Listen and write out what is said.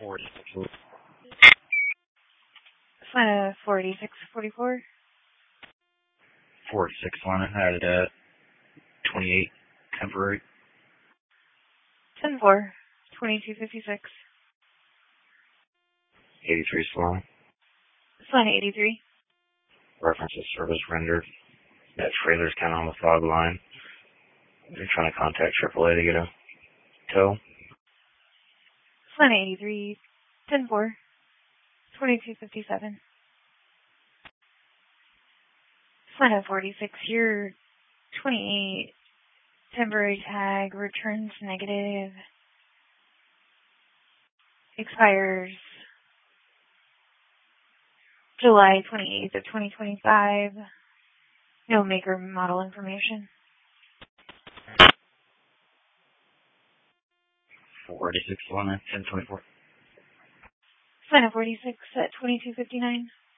46. Atlanta 4644. 46 Atlanta had 28 temporary. 10-4, 2256. 83 Salon. Atlanta 83. References service rendered. That trailer's kind of on the fog line. They're trying to contact AAA to get a tow. Atlanta 83. 10-4, 2257. Atlanta 46. Your 28 temporary tag returns negative. Expires July 28th of 2025. No maker model information. 46 Atlanta 1024. Atlanta 46 at 2259.